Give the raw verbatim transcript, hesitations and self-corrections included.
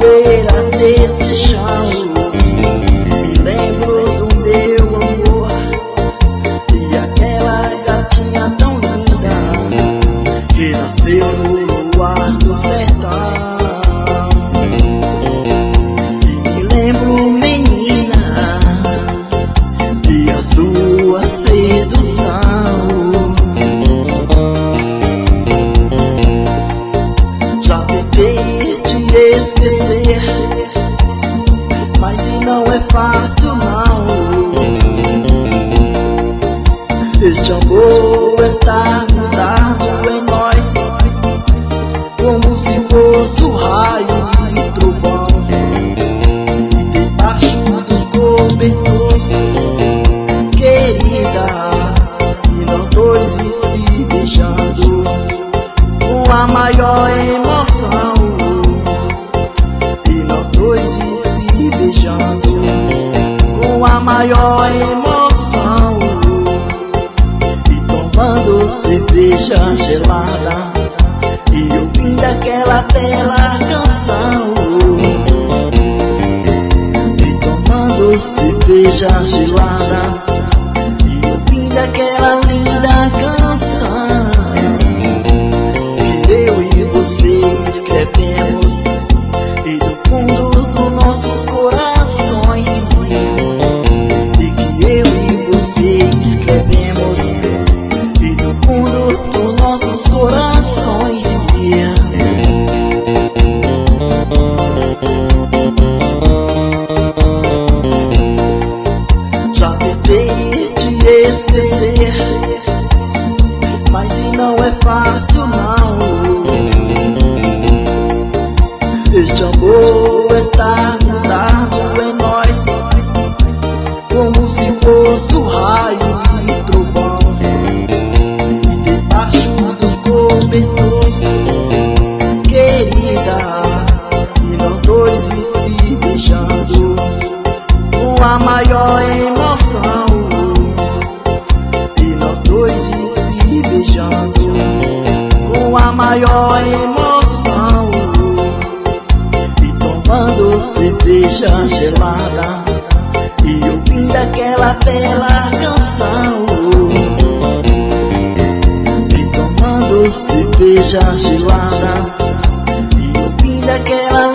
poeira desse chão. Me lembro do meu amor e aquela gatinha tão linda que nasceu no luar do sertão. E me lembro, menina, de a sua sedução. Já tentei te esquecer, mas e não é fácil não. Este amor está mudado em nós, como se fosse o raio de trovão. E debaixo do cobertor, querida, e nós dois se beijando com a maior emoção. E nós dois se beijando com a maior emoção. E tomando cerveja gelada e ouvindo aquela bela canção. E tomando cerveja gelada e ouvindo aquela linda canção que eu e você escrevemos e do fundo dos nossos corações. E que eu e você escrevemos e do fundo dos nossos corações. Já tentei te esquecer, mas e não é fácil não. Este amor está mudado em nós, como se fosse o raio de trovão. E debaixo do cobertor, querida, e nós dois se beijando com a maior emoção. E nós dois se beijando com a maior emoção. E tomando cerveja gelada e ouvindo aquela bela canção. E tomando cerveja gelada e ouvindo aquela